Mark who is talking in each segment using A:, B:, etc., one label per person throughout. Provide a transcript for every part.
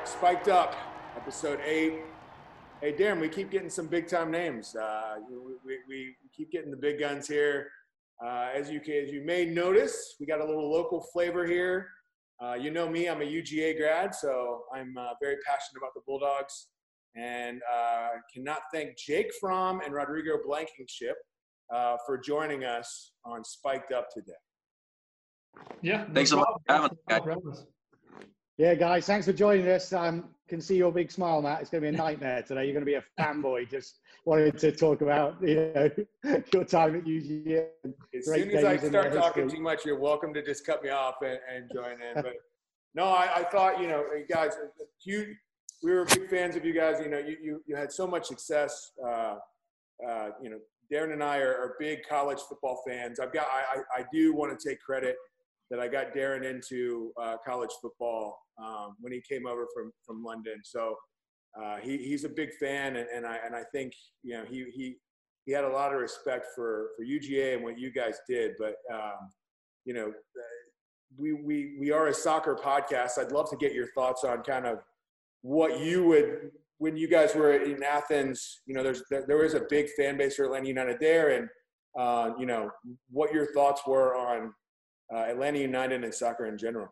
A: Spiked Up, episode 8. Hey, Darren, we keep getting some big-time names. We keep getting the big guns here. As you may notice, we got a little local flavor here. You know me, I'm a UGA grad, so I'm very passionate about the Bulldogs. And cannot thank Jake Fromm and Rodrigo Blankenship for joining us on Spiked Up today.
B: Yeah,
C: thanks a lot for having us.
D: Yeah, guys, thanks for joining us. Can see your big smile, Matt. It's going to be a nightmare today. You're going to be a fanboy just wanting to talk about, your time at UGA.
A: As soon as I start talking too much, you're welcome to just cut me off and join in. But no, I thought, guys, we were big fans of you guys. You had so much success. Darren and I are big college football fans. I do want to take credit that I got Darren into college football when he came over from London. So he's a big fan, and I think he had a lot of respect for UGA and what you guys did. But we are a soccer podcast. I'd love to get your thoughts on kind of what you would, when you guys were in Athens. There is a big fan base for Atlanta United there, and what your thoughts were on Atlanta United and soccer in general.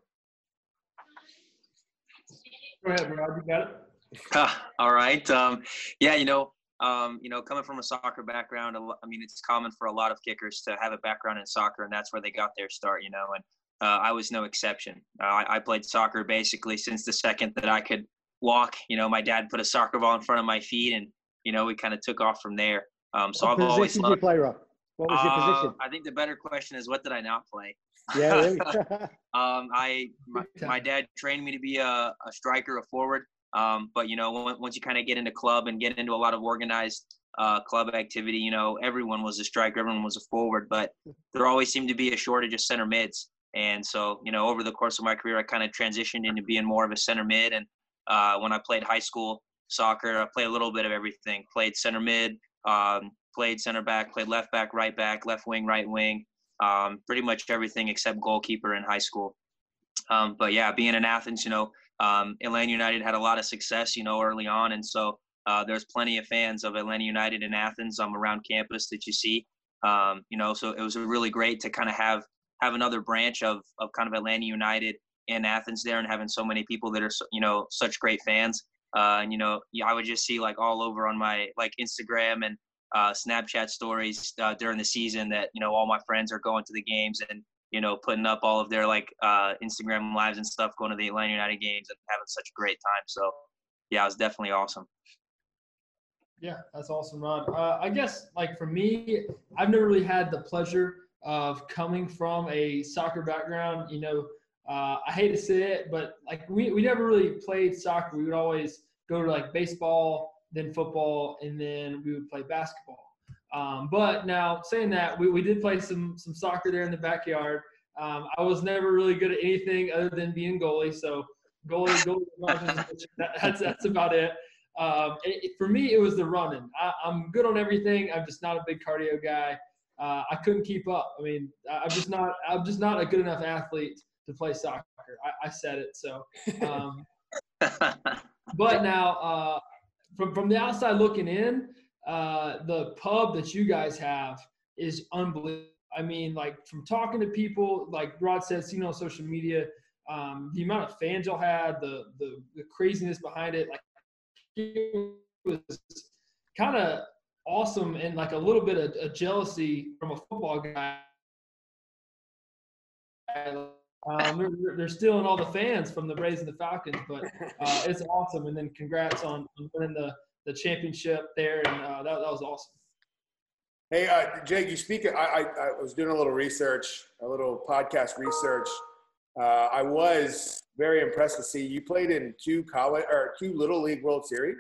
B: Go ahead, Rob. You got it.
C: All right. Coming from a soccer background, it's common for a lot of kickers to have a background in soccer, and that's where they got their start. And I was no exception. I played soccer basically since the second that I could walk. My dad put a soccer ball in front of my feet, and we kind of took off from there. So I've always loved.
D: What position did you play, Rob? What was your position?
C: I think the better question is, what did I not play?
D: Yeah, really?
C: My dad trained me to be a striker, a forward. But once you kind of get into club and get into a lot of organized club activity, everyone was a striker, everyone was a forward, but there always seemed to be a shortage of center mids. And so, over the course of my career, I kind of transitioned into being more of a center mid. And when I played high school soccer, I played a little bit of everything. Played center mid, played center back, played left back, right back, left wing, right wing. Pretty much everything except goalkeeper in high school. But yeah, being in Athens, Atlanta United had a lot of success, early on. And so there's plenty of fans of Atlanta United in Athens around campus that you see. So it was really great to kind of have another branch of kind of Atlanta United in Athens there, and having so many people that are, such great fans. I would just see all over on my Instagram and Snapchat stories during the season that, all my friends are going to the games and, putting up all of their Instagram lives and stuff, going to the Atlanta United games and having such a great time. So yeah, it was definitely awesome.
B: Yeah, that's awesome, Rod. I guess for me, I've never really had the pleasure of coming from a soccer background. I hate to say it, but we never really played soccer. We would always go to baseball, then football, and then we would play basketball. But now saying that, we did play some soccer there in the backyard. I was never really good at anything other than being goalie. So goalie, that's about it. For me, it was the running. I'm good on everything. I'm just not a big cardio guy. I couldn't keep up. I'm just not a good enough athlete to play soccer. I said it. So, but now, from the outside looking in, the pub that you guys have is unbelievable. From talking to people, like Rod said, seeing on social media, the amount of fans y'all had, the craziness behind it, it was kind of awesome, and a little bit of jealousy from a football guy. They're stealing all the fans from the Braves and the Falcons, but it's awesome. And then congrats on winning the championship there, and that was awesome.
A: Hey, Jake, you speak. I was doing a little research, a little podcast research. I was very impressed to see you played in two Little League World Series.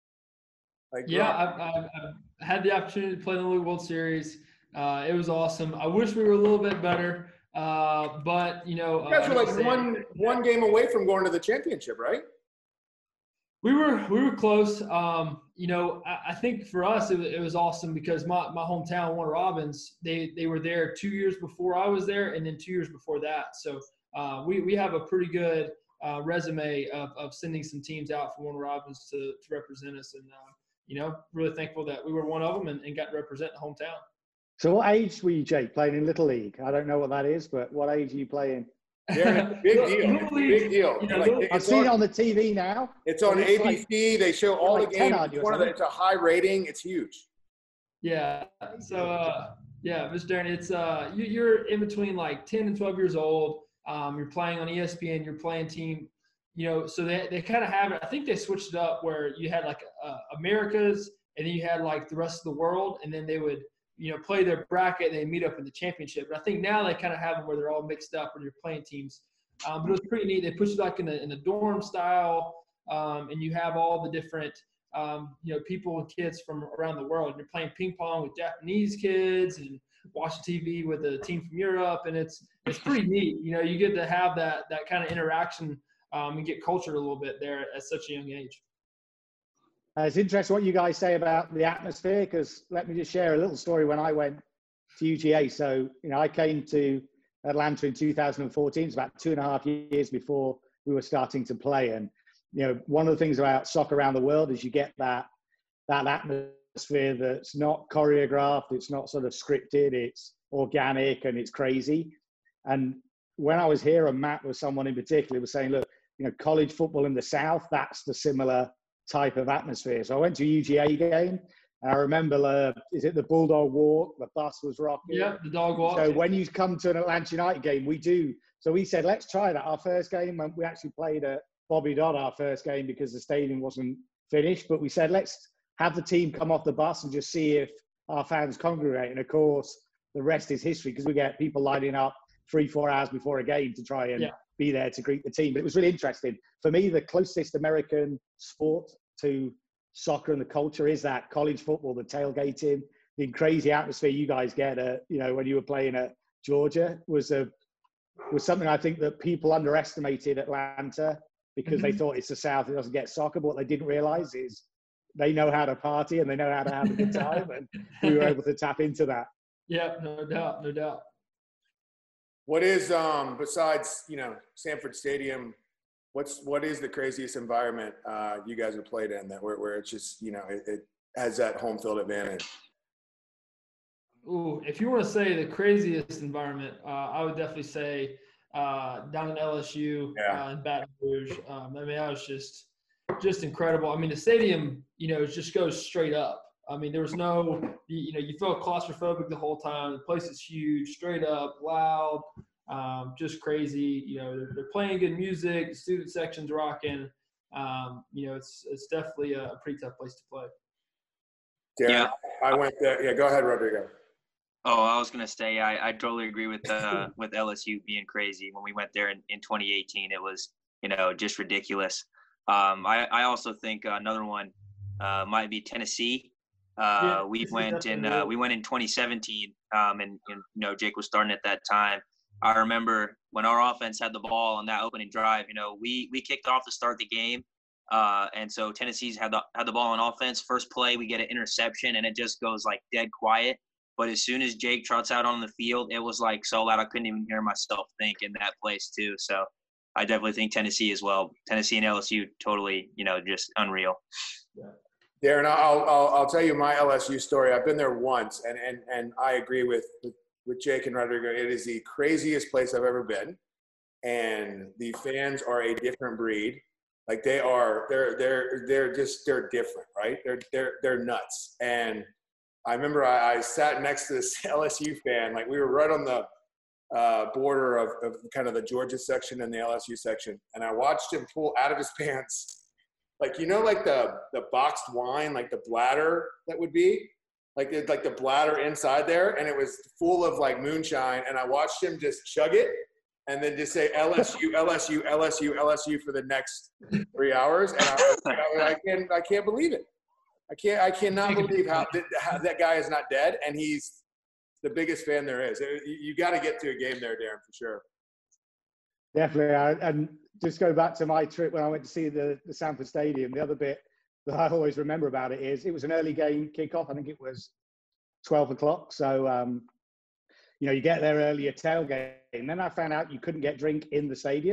B: I've had the opportunity to play in the Little League World Series. It was awesome. I wish we were a little bit better, but you guys
A: were one game away from going to the championship, right?
B: We were close. I think for us it was awesome because my hometown, Warner Robins, they were there 2 years before I was there, and then 2 years before that. So we have a pretty good resume of sending some teams out for Warner Robins to represent us. And, really thankful that we were one of them and got to represent the hometown.
D: So what age were you, Jake, playing in Little League? I don't know what that is, but what age are you playing?
A: Yeah, big deal. Big deal.
D: I've seen it on the TV now.
A: It's on ABC.
D: Like,
A: they show all the games. It's a high rating. It's huge.
B: Yeah. So, Mr. Darren, it's you're in between like 10 and 12 years old. You're playing on ESPN. You're playing team. So they kind of have it. I think they switched it up where you had like Americas, and then you had like the rest of the world, and then they would play their bracket and they meet up in the championship. But I think now they kind of have them where they're all mixed up when you're playing teams. But it was pretty neat. They pushed it like in a dorm style, and you have all the different people and kids from around the world. And you're playing ping pong with Japanese kids and watching TV with a team from Europe, and it's pretty neat. You get to have that kind of interaction and get cultured a little bit there at such a young age.
D: It's interesting what you guys say about the atmosphere, because let me just share a little story when I went to UGA. So, I came to Atlanta in 2014. It's about 2.5 years before we were starting to play. And, one of the things about soccer around the world is you get that atmosphere that's not choreographed. It's not sort of scripted. It's organic and it's crazy. And when I was here, and Matt was someone in particular, was saying, look, college football in the South, that's the similar type of atmosphere. So I went to a UGA game. And I remember, is it the Bulldog Walk? The bus was rocking.
B: Yeah, the dog walk.
D: So when you come to an Atlanta United game, we do. So we said, let's try that. Our first game, we actually played at Bobby Dodd, our first game, because the stadium wasn't finished. But we said, let's have the team come off the bus and just see if our fans congregate. And of course, the rest is history, because we get people lining up 3-4 hours before a game to try and be there to greet the team. But it was really interesting. For me, the closest American sport to soccer and the culture is that college football, the tailgating, the crazy atmosphere you guys get when you were playing at Georgia was something I think that people underestimated Atlanta, because they thought it's the South, it doesn't get soccer. But what they didn't realize is they know how to party and they know how to have a good time. And we were able to tap into that.
B: Yeah, no doubt.
A: What is, besides, Sanford Stadium, what is the craziest environment you guys have played in where it's just, it has that home field advantage?
B: Ooh, if you want to say the craziest environment, I would definitely say down in LSU in Baton Rouge. That was just incredible. The stadium, it just goes straight up. There was no, you felt claustrophobic the whole time. The place is huge, straight up, loud, just crazy. They're playing good music. The student section's rocking. It's definitely a pretty tough place to play.
A: Darren, I went there. Yeah, go ahead, Rodrigo.
C: Oh, I was gonna say I totally agree with with LSU being crazy. When we went there in 2018, it was just ridiculous. I also think another one might be Tennessee. We went in 2017, and Jake was starting at that time. I remember when our offense had the ball on that opening drive. We kicked off to start the game, and so Tennessee's had the ball on offense. First play, we get an interception, and it just goes like dead quiet. But as soon as Jake trots out on the field, it was like so loud I couldn't even hear myself think in that place too. So I definitely think Tennessee as well. Tennessee and LSU, totally, just unreal.
A: Yeah. Darren, I'll tell you my LSU story. I've been there once, and I agree with Jake and Rodrigo. It is the craziest place I've ever been, and the fans are a different breed. Like they're different, right? They're nuts. And I remember I sat next to this LSU fan. Like we were right on the border of kind of the Georgia section and the LSU section, and I watched him pull out of his pants, like like the boxed wine, like the bladder that would be, like the bladder inside there, and it was full of like moonshine. And I watched him just chug it, and then just say LSU, LSU, LSU, LSU for the next 3 hours. And I can't believe it. I cannot believe how that guy is not dead, and he's the biggest fan there is. You got to get to a game there, Darren, for sure.
D: Definitely. And just go back to my trip when I went to see the Sanford Stadium. The other bit that I always remember about it is it was an early game kickoff. I think it was 12 o'clock. So, you get there early, a tailgate. And then I found out you couldn't get drink in the stadium.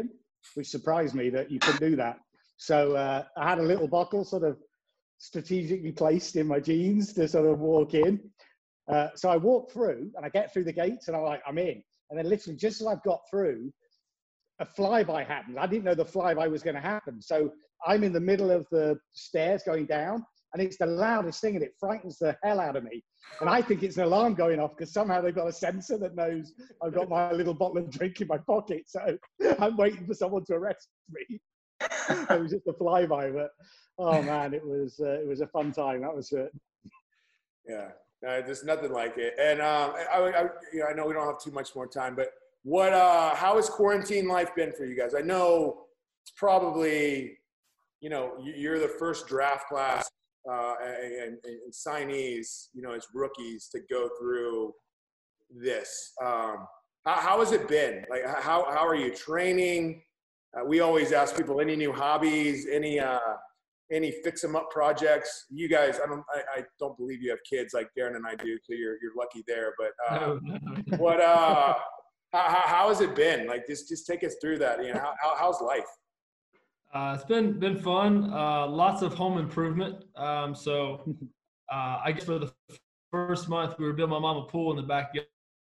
D: which surprised me that you could do that. So I had a little bottle sort of strategically placed in my jeans to sort of walk in. So I walk through and I get through the gates and I'm like, I'm in. And then literally just as I've got through, a flyby happens. I didn't know the flyby was going to happen. So I'm in the middle of the stairs going down and it's the loudest thing and it frightens the hell out of me. And I think it's an alarm going off because somehow they've got a sensor that knows I've got my little bottle of drink in my pocket. So I'm waiting for someone to arrest me. It was just a flyby, but oh man, it was a fun time. That was it.
A: Yeah, there's nothing like it. And I know we don't have too much more time, but how has quarantine life been for you guys? I know it's probably, you're the first draft class and signees, as rookies to go through this. How has it been? Like, how are you training? We always ask people, any new hobbies, any fix 'em up projects? You guys, I don't believe you have kids like Darren and I do, so you're lucky there. But how has it been? Like, just take us through that. How's life?
B: It's been fun. Lots of home improvement. I guess for the first month, we were building my mom a pool in the backyard.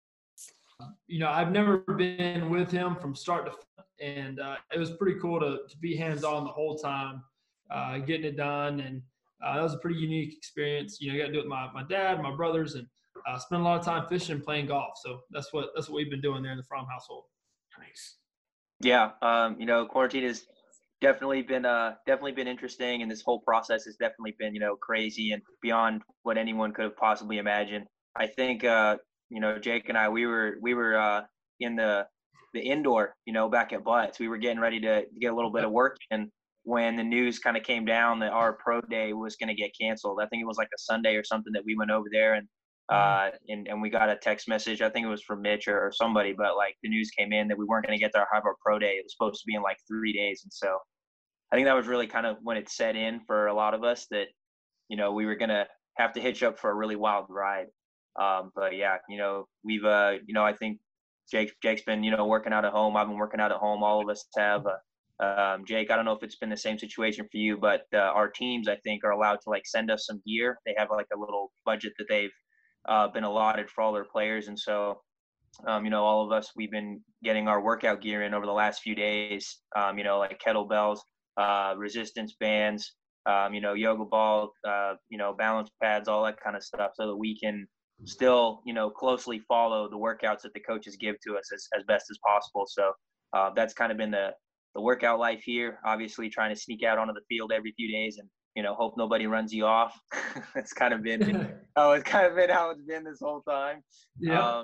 B: I've never been with him from start to finish, and it was pretty cool to be hands-on the whole time, getting it done. And that was a pretty unique experience. You got to do it with my dad, my brothers, and spend a lot of time fishing and playing golf. So that's what we've been doing there in the Fromm household.
A: Nice.
C: Yeah. Quarantine has definitely been interesting, and this whole process has definitely been, crazy and beyond what anyone could have possibly imagined. I think, Jake and I, we were in the indoor, back at Butts. We were getting ready to get a little bit of work in when the news kind of came down that our pro day was going to get canceled. I think it was like a Sunday or something that we went over there and we got a text message. I think it was from Mitch or somebody, but like the news came in that we weren't going to get to have our pro day. It was supposed to be in like 3 days. And so I think that was really kind of when it set in for a lot of us that, we were going to have to hitch up for a really wild ride. But yeah, we've, I think Jake's been, working out at home. I've been working out at home. All of us have. Jake, I don't know if it's been the same situation for you, but our teams, I think, are allowed to like send us some gear. They have like a little budget that they've been allotted for all their players. And so, all of us, we've been getting our workout gear in over the last few days, like kettlebells, resistance bands, yoga ball, balance pads, all that kind of stuff, so that we can still, closely follow the workouts that the coaches give to us as best as possible. So that's kind of been the workout life here, obviously trying to sneak out onto the field every few days and, hope nobody runs you off. It's kind of been how it's been this whole time.
B: Yeah.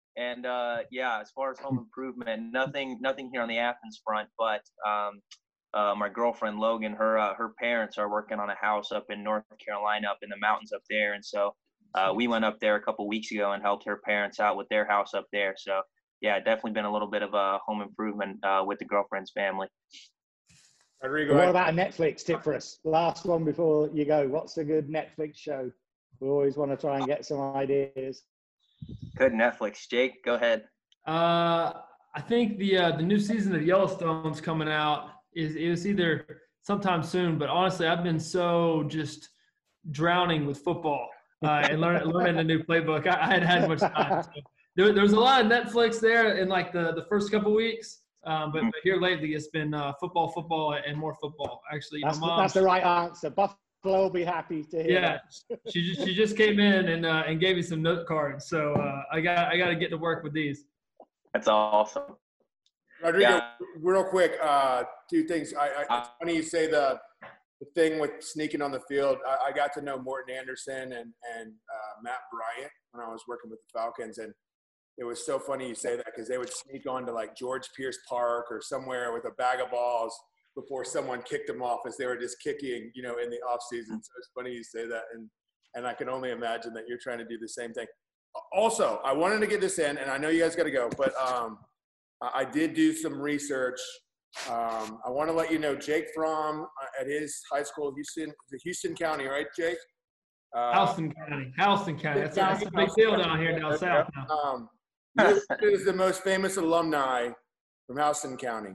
C: As far as home improvement, nothing here on the Athens front, but my girlfriend Logan, her parents are working on a house up in North Carolina, up in the mountains up there, and so we went up there a couple weeks ago and helped her parents out with their house up there. So yeah, definitely been a little bit of a home improvement with the girlfriend's family.
A: Rodrigo,
D: What about a Netflix tip for us? Last one before you go. What's a good Netflix show? We always want to try and get some ideas.
C: Good Netflix. Jake, go ahead.
B: I think the new season of Yellowstone's coming out. It was either sometime soon, but honestly, I've been so just drowning with football and learning a new playbook. I hadn't had much time. So there was a lot of Netflix there in like the first couple weeks. But here lately, it's been football, and more football. Actually,
D: That's the right answer. Buffalo will be happy to hear.
B: Yeah,
D: that.
B: she just came in and gave me some note cards. So I got to get to work with these.
C: That's awesome.
A: Rodrigo, real quick, two things. It's funny you say the thing with sneaking on the field. I got to know Morton Anderson and Matt Bryant when I was working with the Falcons, and it was so funny you say that because they would sneak on to like George Pierce Park or somewhere with a bag of balls before someone kicked them off as they were just kicking, in the off season. So it's funny you say that, and I can only imagine that you're trying to do the same thing. Also, I wanted to get this in, and I know you guys got to go, but I did do some research. I want to let you know Jake Fromm at his high school, Houston County, right, Jake?
B: Houston County. That's a big deal down here down south now.
A: He is the most famous alumni from Houston County.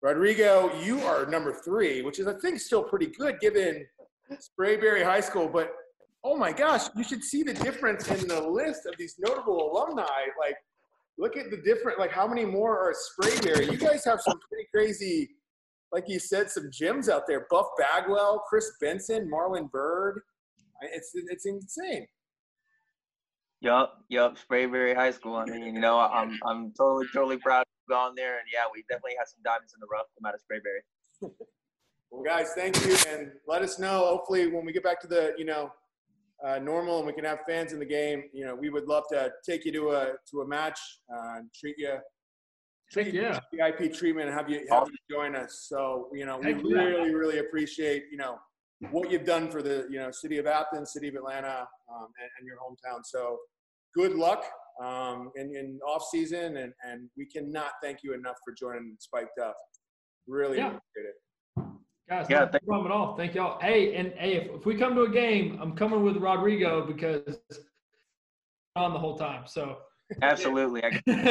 A: Rodrigo, you are number 3, which is, I think, still pretty good given Sprayberry High School. But, oh, my gosh, you should see the difference in the list of these notable alumni. Like, look at the different, like, how many more are Sprayberry? You guys have some pretty crazy, like you said, some gems out there. Buff Bagwell, Chris Benson, Marlon Bird. It's insane.
C: Yup. Sprayberry High School. I mean, I'm totally proud to have gone there, and yeah, we definitely had some diamonds in the rough come out of Sprayberry.
A: Well, guys, thank you, and let us know. Hopefully, when we get back to the normal and we can have fans in the game, we would love to take you to a match and treat you VIP treatment and have you join us. So we really appreciate what you've done for the city of Athens, city of Atlanta, and your hometown. So good luck in off season, and we cannot thank you enough for joining Spiked Up. Really appreciate it.
B: Guys, no problem at all. Thank y'all. Hey, if we come to a game, I'm coming with Rodrigo because I'm on the whole time. So
C: absolutely.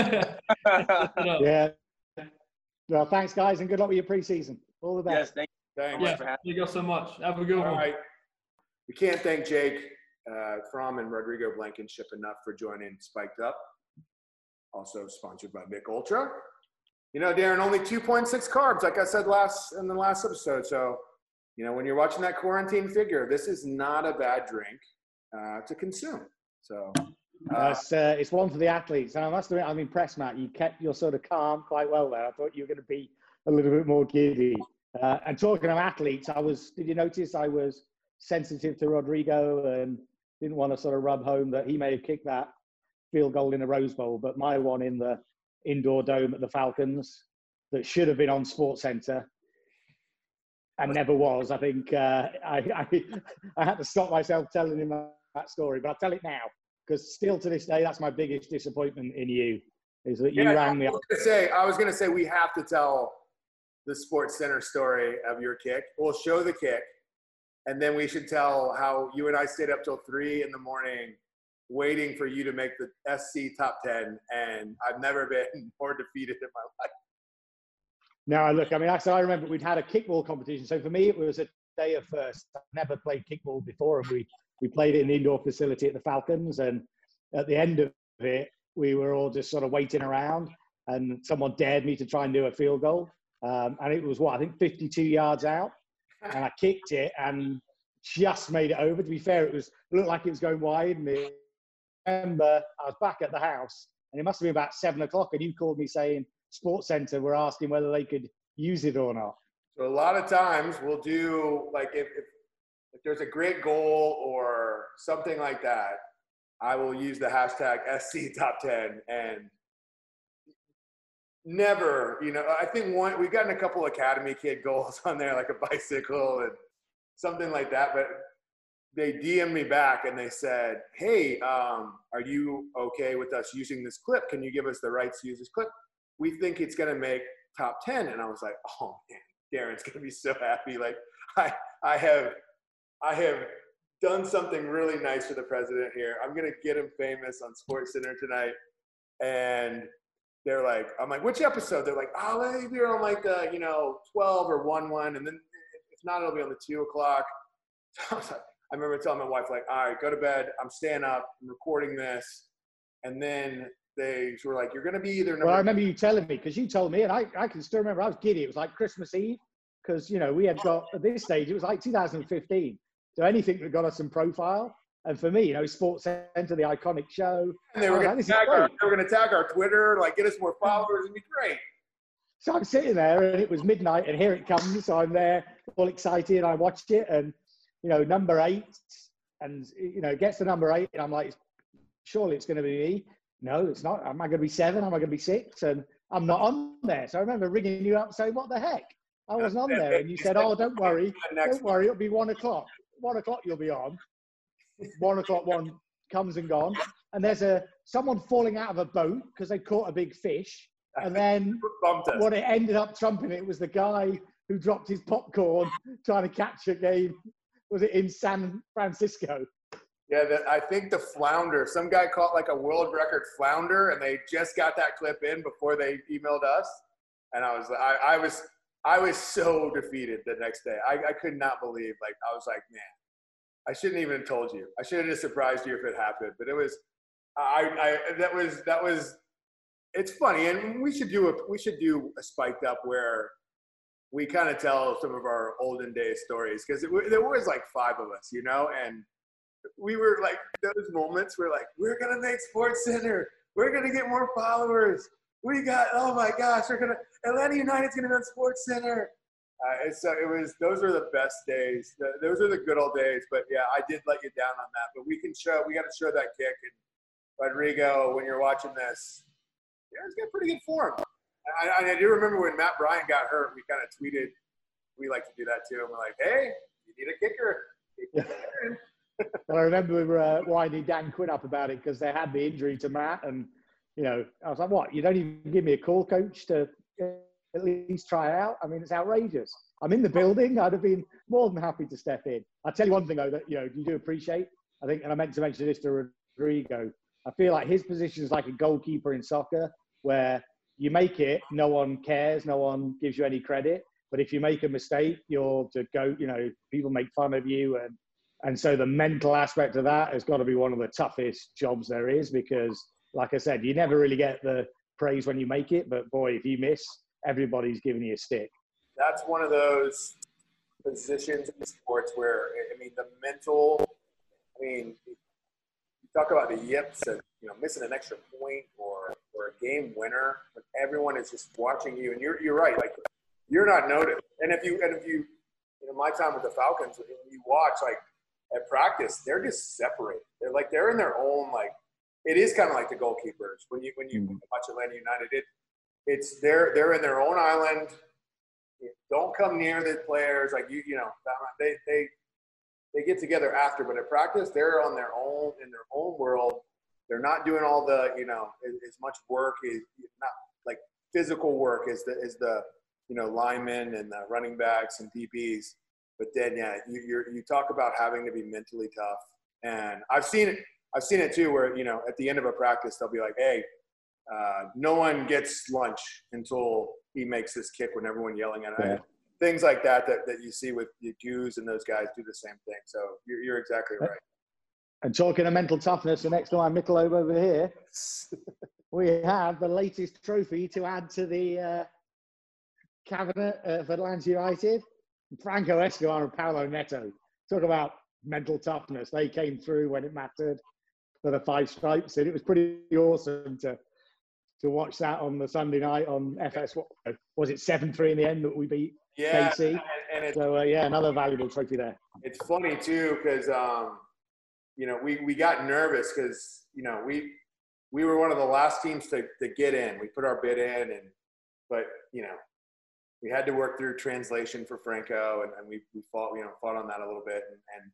D: Yeah. Well, thanks, guys, and good luck with your preseason. All the best.
C: Yes,
A: Thanks.
B: Yeah, thank you so much. Have a good one.
A: All right. We can't thank Jake Fromm and Rodrigo Blankenship enough for joining Spiked Up. Also sponsored by Mick Ultra. Darren, only 2.6 carbs, like I said in the last episode. So, when you're watching that quarantine figure, this is not a bad drink to consume. So
D: it's one for the athletes. And I must admit, I'm impressed, Matt. You kept your sort of calm quite well there. I thought you were going to be a little bit more giddy. And talking of athletes, did you notice I was sensitive to Rodrigo and didn't want to sort of rub home that he may have kicked that field goal in the Rose Bowl, but my one in the indoor dome at the Falcons that should have been on SportsCenter and never was. I think I had to stop myself telling him that story, but I'll tell it now because still to this day, that's my biggest disappointment in you, is that you rang me up.
A: I was going to say we have to tell the SportsCenter story of your kick. We'll show the kick, and then we should tell how you and I stayed up till 3 a.m. waiting for you to make the SC top 10, and I've never been more defeated in my life.
D: No, look, I mean, I remember we'd had a kickball competition. So for me, it was a day of first. I've never played kickball before, and we played it in the indoor facility at the Falcons. And at the end of it, we were all just sort of waiting around, and someone dared me to try and do a field goal. And it was, I think 52 yards out. And I kicked it and just made it over. To be fair, it looked like it was going wide. And I remember I was back at the house, and it must have been about 7 o'clock, and you called me saying SportsCenter were asking whether they could use it or not.
A: So a lot of times we'll do, like, if there's a great goal or something like that, I will use the hashtag SC Top 10, and never, I think we've gotten a couple Academy kid goals on there, like a bicycle and something like that, but they DM'd me back and they said, hey, are you okay with us using this clip? Can you give us the rights to use this clip? We think it's going to make top 10. And I was like, oh man, Darren's going to be so happy. Like I have done something really nice for the president here. I'm going to get him famous on SportsCenter tonight. And they're like, I'm like, which episode? They're like, oh, maybe you're on like the, 12 or 1. And then if not, it'll be on the 2 o'clock. So I was like, I remember telling my wife, like, all right, go to bed. I'm staying up. I'm recording this. And then they were like, you're going to be either number.
D: Well, I remember you telling me, because you told me, and I can still remember, I was giddy. It was like Christmas Eve, because, we had got, at this stage, it was like 2015. So anything that got us some profile. And for me, SportsCenter, the iconic show.
A: And they were going to tag our Twitter, like get us more followers. It'd be great.
D: So I'm sitting there, and it was midnight, and here it comes. So I'm there, all excited, and I watched it, and number 8, and it gets to number 8, and I'm like, surely it's going to be me. No, it's not. Am I going to be 7? Am I going to be 6? And I'm not on there. So I remember ringing you up saying, what the heck? I wasn't on there. And you said, oh, don't worry. Don't worry. It'll be 1 o'clock. 1 o'clock you'll be on. 1 o'clock one comes and gone. And there's someone falling out of a boat because they caught a big fish. And then what it ended up trumping it was the guy who dropped his popcorn trying to catch a game. Was it in San Francisco?
A: Yeah, I think the flounder. Some guy caught like a world record flounder, and they just got that clip in before they emailed us. And I was I was so defeated the next day. I could not believe, like, I was like, man, I shouldn't even have told you. I should have just surprised you if it happened. But it was, that was, it's funny. And we should do a Spiked Up where we kind of tell some of our olden days stories. Cause there was like 5 of us, you know, and we were like, those moments where like, we're going to make Sports Center. We're going to get more followers. We got, oh my gosh, Atlanta United's going to be on Sports Center. Those are the best days. Those are the good old days. But yeah, I did let you down on that. But we got to show that kick. And Rodrigo, when you're watching this, yeah, it's got pretty good form. I do remember when Matt Bryant got hurt, we kind of tweeted, we like to do that too. And we're like, hey, you need a kicker.
D: Well, I remember we were winding Dan Quinn up about it because they had the injury to Matt. And, you know, I was like, what? You don't even give me a call, coach, to at least try out? I mean, it's outrageous. I'm in the building. I'd have been more than happy to step in. I'll tell you one thing, though, that, you know, you do appreciate. I think, and I meant to mention this to Rodrigo, I feel like his position is like a goalkeeper in soccer where you make it, no one cares, no one gives you any credit. But if you make a mistake, you're to go, you know, people make fun of you. And so the mental aspect of that has got to be one of the toughest jobs there is because, like I said, you never really get the praise when you make it. But boy, if you miss, everybody's giving you a stick.
A: That's one of those positions in sports where, I mean, the mental, I mean, you talk about the yips and, you know, missing an extra point or a game winner, when everyone is just watching you. And you're right, like, you're not noticed. And if you know, my time with the Falcons, when you watch, like, at practice, they're just separated. They're in their own, like, it is kind of like the goalkeepers. When you watch Atlanta United, they're in their own island. Don't come near the players. Like, you know, they get together after, but at practice, they're on their own, in their own world. They're not doing all the, you know, as much work, not like physical work as the, you know, linemen and the running backs and DBs. But then, yeah, you talk about having to be mentally tough. And I've seen it too, where, you know, at the end of a practice, they'll be like, hey, no one gets lunch until he makes this kick when everyone yelling at him.
D: Yeah.
A: Things like that you see with the Goose and those guys do the same thing. So you're exactly right.
D: And talking of mental toughness, the next to my Michelob over here, we have the latest trophy to add to the cabinet of Atlanta United. Franco Escobar and Paulo Neto. Talk about mental toughness. They came through when it mattered for the 5 stripes, and it was pretty awesome to watch that on the Sunday night on FS. What was it, 7-3 in the end that we beat KC?
A: And
D: So yeah, another valuable trophy there.
A: It's funny too because you know, we got nervous because, you know, we were one of the last teams to get in. We put our bid in, but you know, we had to work through translation for Franco, and we fought on that a little bit,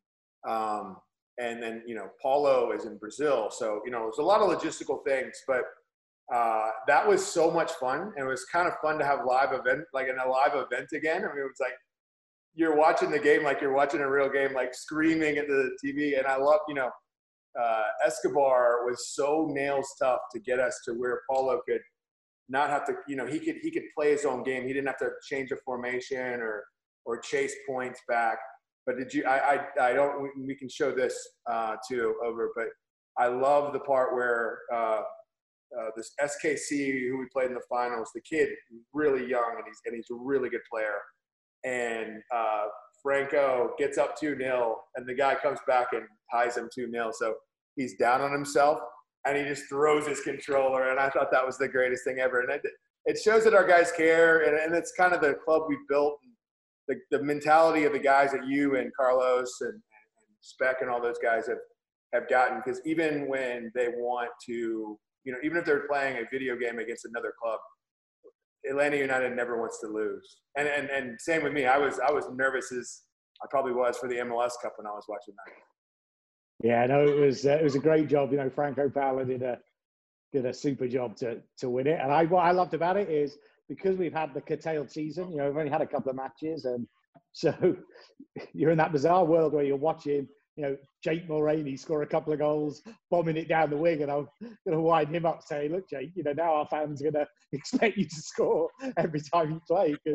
A: and then, you know, Paulo is in Brazil, so, you know, it was a lot of logistical things, but that was so much fun, and it was kind of fun to have a live event again. I mean, it was like you're watching the game like you're watching a real game, like screaming at the TV. And I love, you know, Escobar was so nails tough to get us to where Paulo could not have to, you know, he could play his own game. He didn't have to change a formation or chase points back. But we can show this too over, but I love the part where this SKC, who we played in the finals, the kid, really young, and he's a really good player. And Franco gets up 2-0, and the guy comes back and ties him 2-0. So he's down on himself, and he just throws his controller. And I thought that was the greatest thing ever. And it shows that our guys care, and it's kind of the club we built, and the mentality of the guys that you and Carlos and Speck and all those guys have gotten. Because even when they want to, you know, even if they're playing a video game against another club, Atlanta United never wants to lose. And same with me. I was nervous as I probably was for the MLS Cup when I was watching that.
D: Yeah, no, it was a great job. You know, Franco Paulo did a super job to win it. And what I loved about it is because we've had the curtailed season, you know, we've only had a couple of matches, and so you're in that bizarre world where you're watching, you know, Jake Mulroney score a couple of goals, bombing it down the wing, and I'm going to wind him up saying, look, Jake, you know, now our fans are going to expect you to score every time you play because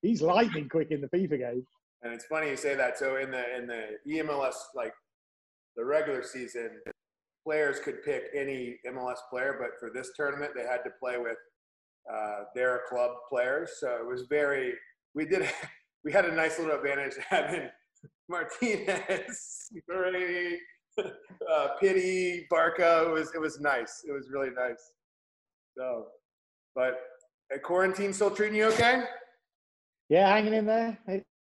D: He's lightning quick in the FIFA game.
A: And it's funny you say that. So in the EMLS, like the regular season, players could pick any MLS player, but for this tournament, they had to play with their club players. So it was we had a nice little advantage having Martinez, Brady, Pity, Barca. It was nice. It was really nice. So, but quarantine still treating you okay?
D: Yeah, hanging in there.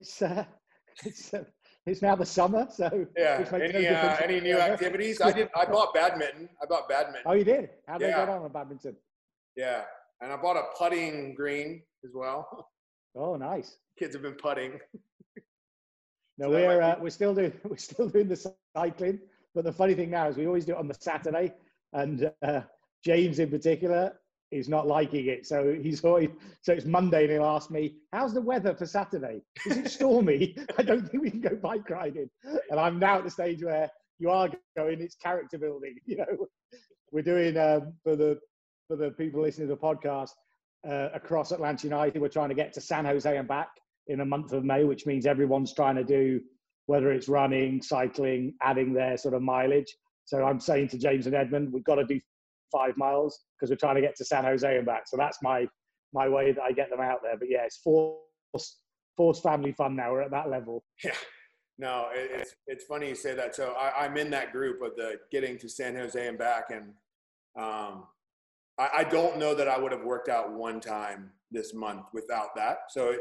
D: It's now the summer, so
A: yeah. Any new activities? I bought badminton.
D: Oh, you did? How did
A: Yeah.
D: you get on with badminton?
A: Yeah, and I bought a putting green as well.
D: Oh, nice.
A: Kids have been putting.
D: No,
A: So
D: we're still doing the cycling, but the funny thing now is we always do it on the Saturday, and James in particular is not liking it. So it's Monday, and he'll ask me, "How's the weather for Saturday? Is it stormy? I don't think we can go bike riding." And I'm now at the stage where you are going. It's character building. You know, we're doing for the people listening to the podcast across Atlanta United. We're trying to get to San Jose and back in the month of May, which means everyone's trying to do, whether it's running, cycling, adding their sort of mileage. So I'm saying to James and Edmund, we've got to do 5 miles because we're trying to get to San Jose and back. So that's my way that I get them out there. But yeah, it's forced family fun now. We're at that level.
A: Yeah. No, it's funny you say that. So I'm in that group of the getting to San Jose and back, and I don't know that I would have worked out one time this month without that. So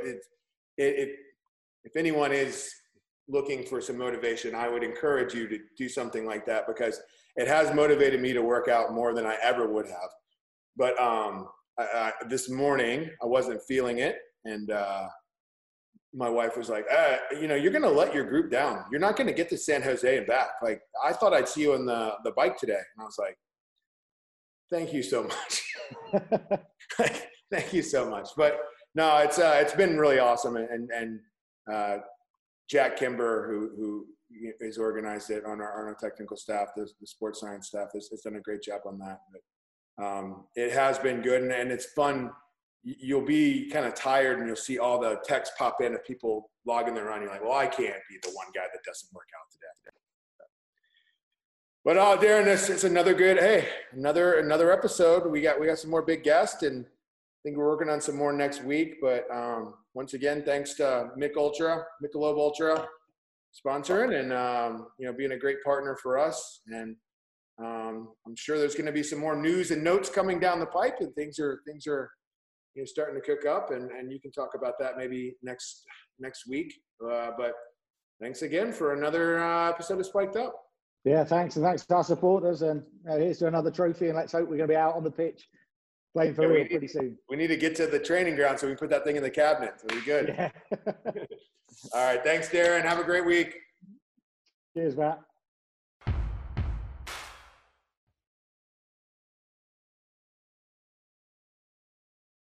A: if anyone is looking for some motivation, I would encourage you to do something like that, because it has motivated me to work out more than I ever would have. But this morning I wasn't feeling it, and my wife was like, you're going to let your group down. You're not going to get to San Jose and back. Like, I thought I'd see you on the bike today. And I was like, thank you so much. Thank you so much. But no, it's been really awesome. And Jack Kimber, who is organized it on our technical staff, the sports science staff, has done a great job on that. But it has been good, and it's fun. You'll be kind of tired, and you'll see all the texts pop in of people logging their run. You're like, well, I can't be the one guy that doesn't work out today. But Darren, it's another good, another episode. We got some more big guests, and I think we're working on some more next week. But once again, thanks to Michelob Ultra sponsoring, and being a great partner for us. And I'm sure there's going to be some more news and notes coming down the pipe, and things are starting to cook up, and you can talk about that maybe next week. But thanks again for another episode of Spiked Up.
D: Yeah, thanks, and thanks to our supporters. And here's to another trophy, and let's hope we're going to be out on the pitch playing for real pretty soon.
A: We need to get to the training ground so we can put that thing in the cabinet. So we're good.
D: Yeah.
A: All right. Thanks, Darren. Have a great week.
D: Cheers, Matt.